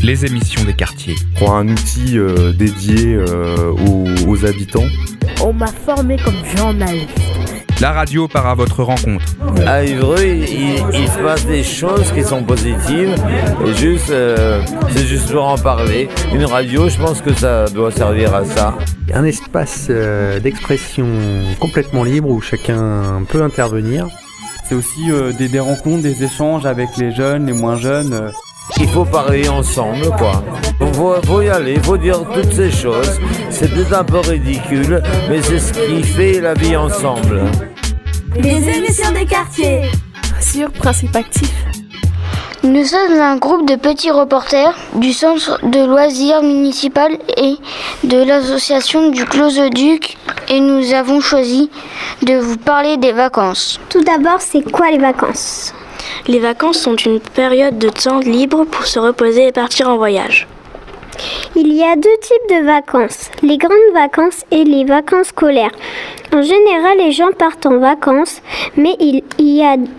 les émissions des quartiers. Pour un outil dédié aux habitants. On m'a formé comme journaliste. La radio part à votre rencontre. À Évreux, il se passe des choses qui sont positives et c'est juste pour en parler. Une radio, je pense que ça doit servir à ça. Un espace d'expression complètement libre où chacun peut intervenir. C'est aussi des rencontres, des échanges avec les jeunes, les moins jeunes. Il faut parler ensemble, quoi. Faut y aller, faut dire toutes ces choses. C'est peut-être un peu ridicule, mais c'est ce qui fait la vie ensemble. Les émissions des quartiers sur Principe Actif. Nous sommes un groupe de petits reporters du centre de loisirs municipal et de l'association du Closeduc et nous avons choisi de vous parler des vacances. Tout d'abord, c'est quoi les vacances ? Les vacances sont une période de temps libre pour se reposer et partir en voyage. Il y a 2 types de vacances, les grandes vacances et les vacances scolaires. En général, les gens partent en vacances, mais il y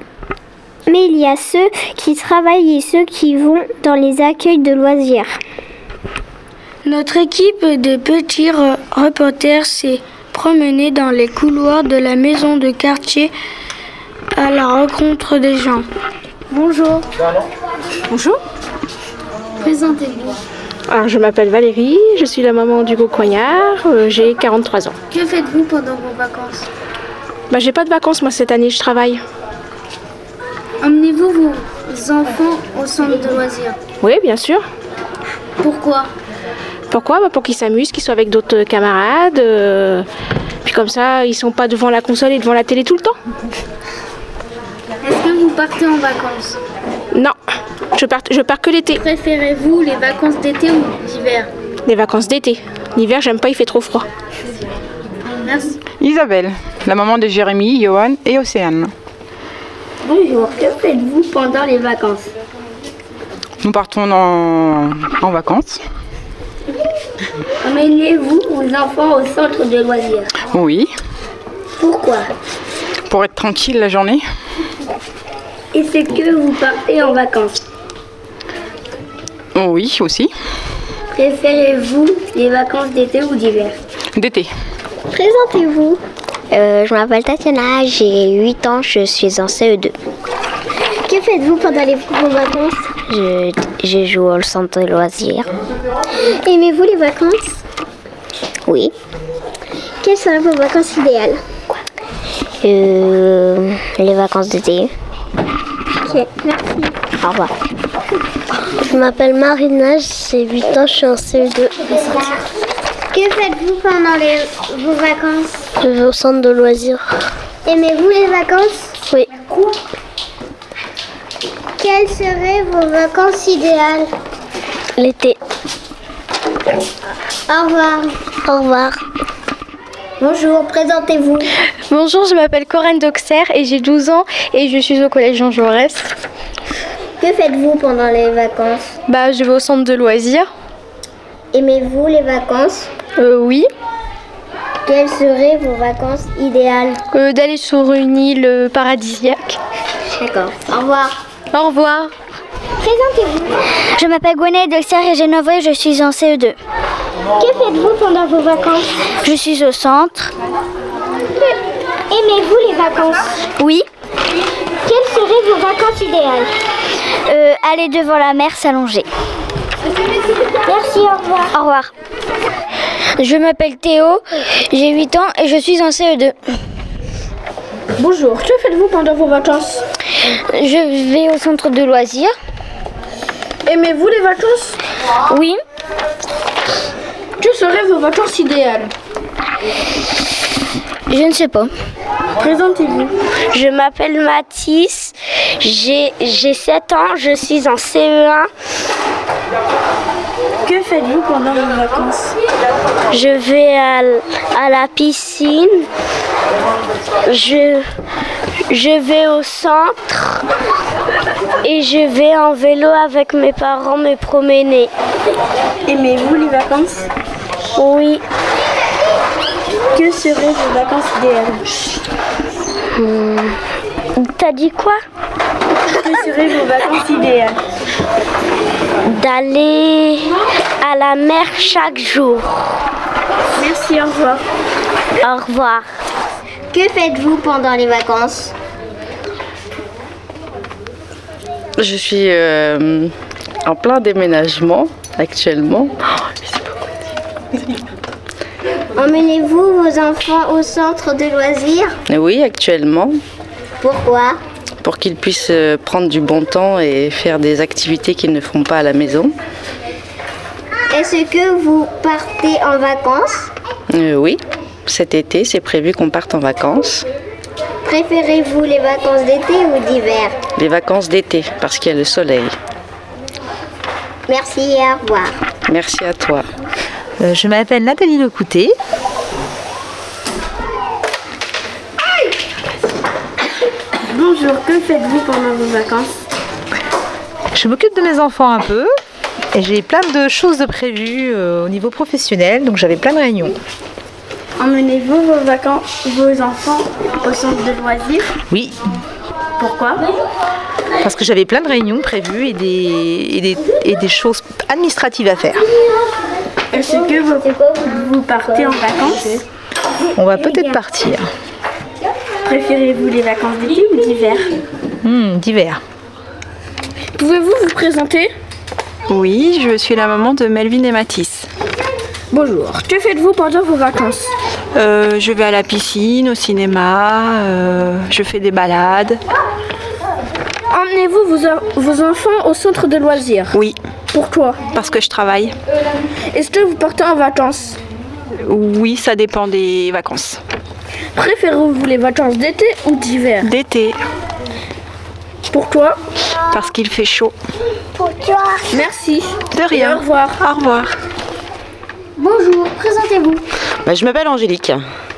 a ceux qui travaillent et ceux qui vont dans les accueils de loisirs. Notre équipe de petits reporters s'est promenée dans les couloirs de la maison de quartier à la rencontre des gens. Bonjour. Bonjour. Présentez-vous. Alors, je m'appelle Valérie, je suis la maman d'Hugo Coignard, j'ai 43 ans. Que faites-vous pendant vos vacances ? J'ai pas de vacances, moi, cette année, je travaille. Emmenez-vous vos enfants au centre de loisirs ? Oui, bien sûr. Pourquoi ? Pourquoi ? Pour qu'ils s'amusent, qu'ils soient avec d'autres camarades. Puis comme ça, ils sont pas devant la console et devant la télé tout le temps. Est-ce que vous partez en vacances ? Non, je pars que l'été. Préférez-vous les vacances d'été ou d'hiver ? Les vacances d'été. L'hiver, j'aime pas, il fait trop froid. Merci. Isabelle, la maman de Jérémy, Johan et Océane. Bonjour, que faites-vous pendant les vacances ? Nous partons en vacances. Emmenez-vous vos enfants au centre de loisirs ? Oui. Pourquoi ? Pour être tranquille la journée. Est-ce que vous partez en vacances ? Oui, aussi. Préférez-vous les vacances d'été ou d'hiver ? D'été. Présentez-vous. Je m'appelle Tatiana, j'ai 8 ans, je suis en CE2. Que faites-vous pendant vos vacances ? Je joue au centre de loisirs. Aimez-vous les vacances ? Oui. Quelles seraient vos vacances idéales ? Les vacances d'été. Ok, merci. Au revoir. Je m'appelle Marina, j'ai 8 ans, je suis en CE2. Que faites-vous pendant vos vacances ? Je vais au centre de loisirs. Aimez-vous les vacances ? Oui. Quelles seraient vos vacances idéales ? L'été. Au revoir. Au revoir. Bonjour, présentez-vous. Bonjour, je m'appelle Corinne Doxer et j'ai 12 ans et je suis au collège Jean Jaurès. Que faites-vous pendant les vacances ? Je vais au centre de loisirs. Aimez-vous les vacances ? Oui. Quelles seraient vos vacances idéales ? D'aller sur une île paradisiaque. D'accord. Au revoir. Au revoir. Présentez-vous. Je m'appelle Gwenaëlle Doxer et j'ai 9 ans et je suis en CE2. Que faites-vous pendant vos vacances ? Je suis au centre. Aimez-vous les vacances ? Oui. Quelles seraient vos vacances idéales ? Aller devant la mer, s'allonger. Merci, au revoir. Au revoir. Je m'appelle Théo, j'ai 8 ans et je suis en CE2. Bonjour, que faites-vous pendant vos vacances ? Je vais au centre de loisirs. Aimez-vous les vacances ? Oui. Que seraient vos vacances idéales ? Je ne sais pas. Présentez-vous. Je m'appelle Mathis, j'ai 7 ans, je suis en CE1. Que faites-vous pendant vos vacances ? Je vais à la piscine, je vais au centre et je vais en vélo avec mes parents me promener. Aimez-vous les vacances ? Oui. Que seraient vos vacances idéales ? T'as dit quoi ? Que seraient vos vacances idéales ? D'aller à la mer chaque jour. Merci, au revoir. Au revoir. Que faites-vous pendant les vacances? Je suis en plein déménagement actuellement. Emmenez-vous vos enfants au centre de loisirs? Oui, actuellement. Pourquoi? Pour qu'ils puissent prendre du bon temps et faire des activités qu'ils ne font pas à la maison. Est-ce que vous partez en vacances? Oui, cet été, c'est prévu qu'on parte en vacances. Préférez-vous les vacances d'été ou d'hiver? Les vacances d'été, parce qu'il y a le soleil. Merci et au revoir. Merci à toi. Je m'appelle Nathalie Lecouté. Bonjour, que faites-vous pendant vos vacances? Je m'occupe de mes enfants un peu et j'ai plein de choses de prévues au niveau professionnel, donc j'avais plein de réunions. Emmenez-vous vos enfants au centre de loisirs? Oui. Pourquoi? Parce que j'avais plein de réunions prévues et des choses administratives à faire. Est-ce que vous partez en vacances? On va peut-être partir. Préférez-vous les vacances d'été ou d'hiver? D'hiver. Pouvez-vous vous présenter? Oui, je suis la maman de Melvin et Mathis. Bonjour. Que faites-vous pendant vos vacances? Je vais à la piscine, au cinéma, je fais des balades. Emmenez-vous vos enfants au centre de loisirs? Oui. Pourquoi? Parce que je travaille. Est-ce que vous partez en vacances? Oui, ça dépend des vacances. Préférez-vous les vacances d'été ou d'hiver? D'été. Pourquoi? Parce qu'il fait chaud. Pourquoi? Merci. De rien. Et au revoir. Au revoir. Bonjour, présentez-vous. Je m'appelle Angélique.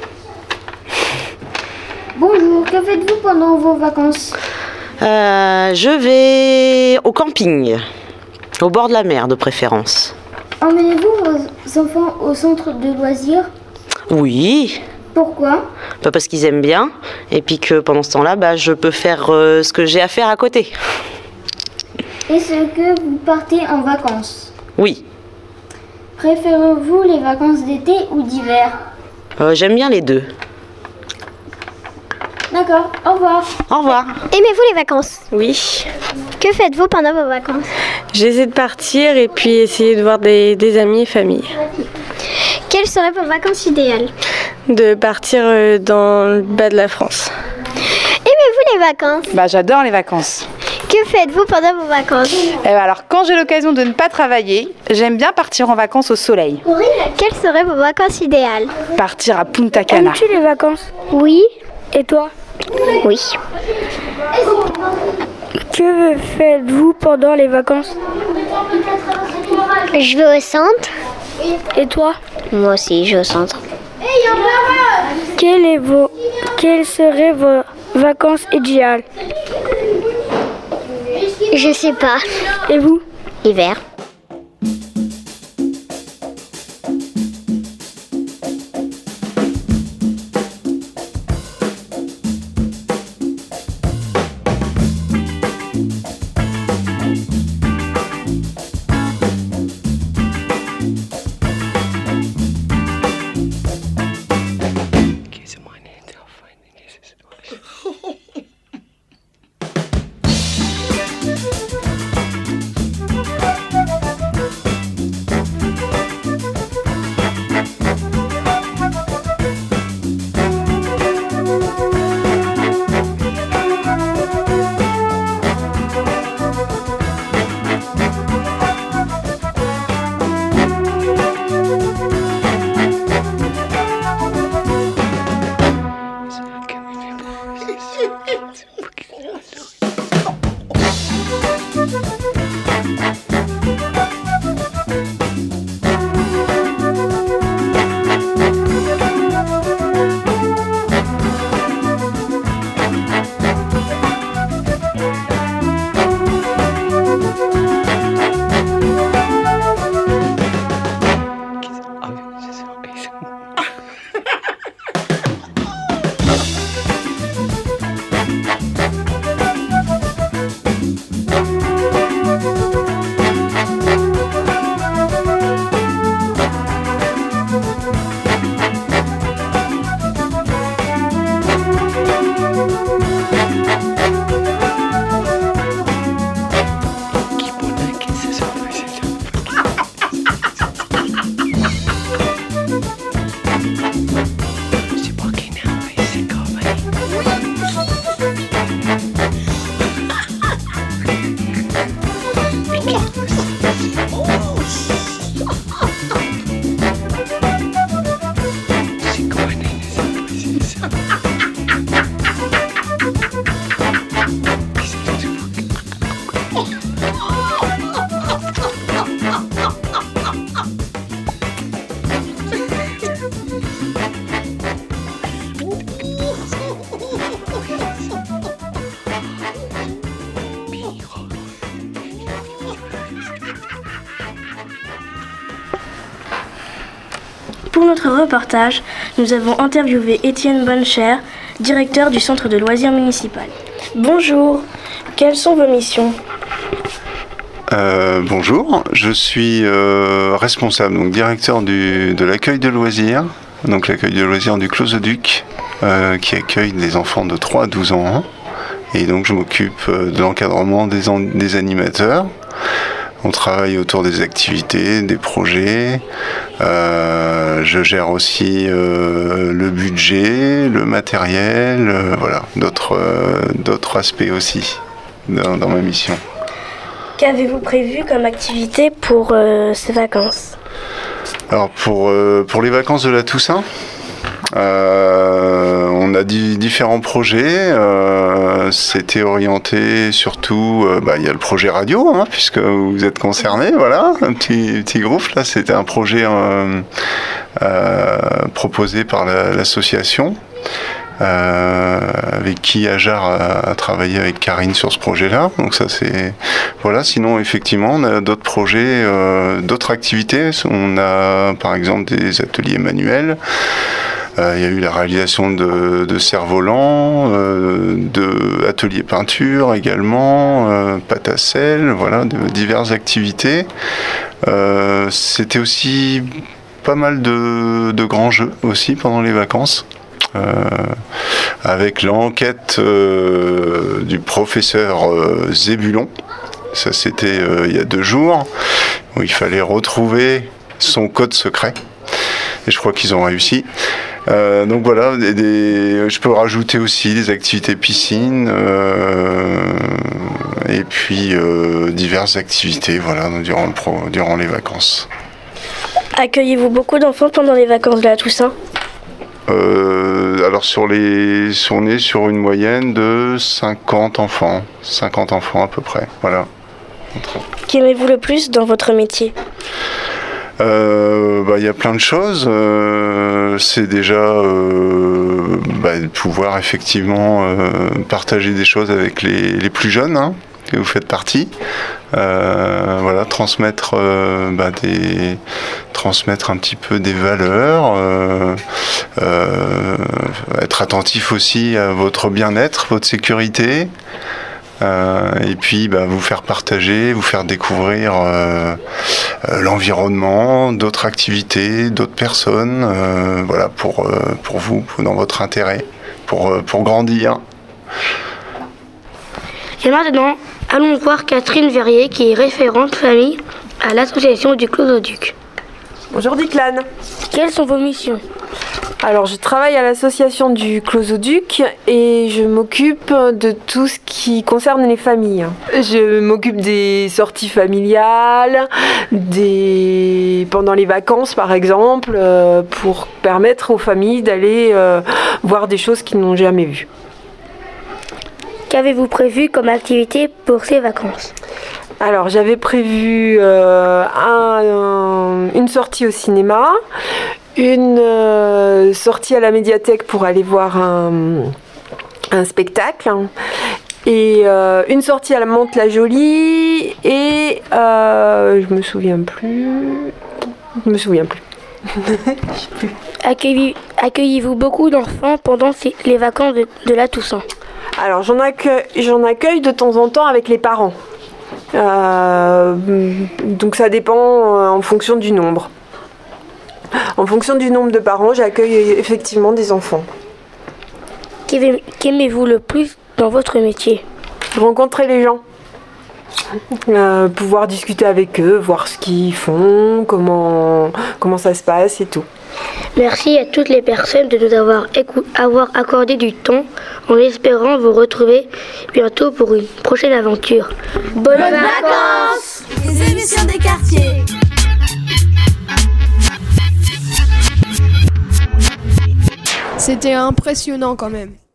Bonjour, que faites-vous pendant vos vacances? Je vais au camping, au bord de la mer de préférence. Emmenez-vous vos enfants au centre de loisirs? Oui. Pourquoi? Parce qu'ils aiment bien et puis que pendant ce temps-là, je peux faire ce que j'ai à faire à côté. Est-ce que vous partez en vacances? Oui. Préférez-vous les vacances d'été ou d'hiver? J'aime bien les deux. D'accord, au revoir. Au revoir. Aimez-vous les vacances? Oui. Que faites-vous pendant vos vacances? J'essaie de partir et puis essayer de voir des amis et famille. Quelles seraient vos vacances idéales? De partir dans le bas de la France. Aimez-vous les vacances? J'adore les vacances. Que faites-vous pendant vos vacances? Alors, quand j'ai l'occasion de ne pas travailler, j'aime bien partir en vacances au soleil. Quelles seraient vos vacances idéales? Partir à Punta Cana. Aimes-tu les vacances? Oui. Et toi? Oui. Que faites-vous pendant les vacances? Je vais au centre. Et toi? Moi aussi, je vais au centre. Quelles seraient vos vacances idéales? Je sais pas. Et vous? Hiver. Pour notre reportage, nous avons interviewé Étienne Bonnecher, directeur du centre de loisirs municipal. Bonjour, quelles sont vos missions ? Bonjour, je suis responsable, donc directeur de l'accueil de loisirs, donc l'accueil de loisirs du Clos-au-Duc, qui accueille des enfants de 3 à 12 ans. Et donc je m'occupe de l'encadrement des animateurs. On travaille autour des activités, des projets. Je gère aussi le budget, le matériel, voilà, d'autres aspects aussi dans ma mission. Qu'avez-vous prévu comme activité pour ces vacances ? Alors pour les vacances de la Toussaint, on a différents projets. C'était orienté surtout, il y a le projet radio, puisque vous êtes concernés, voilà, un petit groupe. Là, c'était un projet proposé par l'association. Avec qui Ajar a travaillé avec Karine sur ce projet-là. Donc ça c'est voilà. Sinon effectivement on a d'autres projets, d'autres activités. On a par exemple des ateliers manuels. Il y a eu la réalisation de cerfs-volants, de ateliers peinture également, pâte à sel, voilà, de diverses activités. C'était aussi pas mal de grands jeux aussi pendant les vacances. Avec l'enquête du professeur Zébulon. Ça c'était il y a 2 jours, où il fallait retrouver son code secret. Et je crois qu'ils ont réussi. Donc voilà, je peux rajouter aussi des activités piscine, et puis diverses activités voilà, durant les vacances. Accueillez-vous beaucoup d'enfants pendant les vacances de la Toussaint ? Alors on est sur une moyenne de 50 enfants à peu près, voilà. Qu'aimez-vous le plus dans votre métier ? Il y a plein de choses. C'est déjà de pouvoir effectivement partager des choses avec les plus jeunes, que vous faites partie. Voilà, transmettre un petit peu des valeurs, être attentif aussi à votre bien-être, votre sécurité, et puis vous faire partager, vous faire découvrir l'environnement, d'autres activités, d'autres personnes, voilà, pour vous, dans votre intérêt, pour grandir. Et maintenant, allons voir Catherine Verrier, qui est référente famille à l'association du Clos-au-Duc. Bonjour Diclane. Quelles sont vos missions ? Alors je travaille à l'association du Clos-au-Duc et je m'occupe de tout ce qui concerne les familles. Je m'occupe des sorties familiales, pendant les vacances par exemple, pour permettre aux familles d'aller voir des choses qu'ils n'ont jamais vues. Qu'avez-vous prévu comme activité pour ces vacances ? Alors j'avais prévu une sortie au cinéma, une sortie à la médiathèque pour aller voir un spectacle, et une sortie à la Mantes-la-Jolie, et je me souviens plus. Accueillez-vous beaucoup d'enfants pendant les vacances de la Toussaint ? Alors j'en accueille de temps en temps avec les parents. Donc ça dépend en fonction du nombre. En fonction du nombre de parents, j'accueille effectivement des enfants. Qu'aimez-vous le plus dans votre métier ? Rencontrer les gens. Pouvoir discuter avec eux, voir ce qu'ils font, comment ça se passe et tout. Merci à toutes les personnes de nous avoir accordé du temps, en espérant vous retrouver bientôt pour une prochaine aventure. Bonnes vacances! Les émissions des quartiers. C'était impressionnant quand même.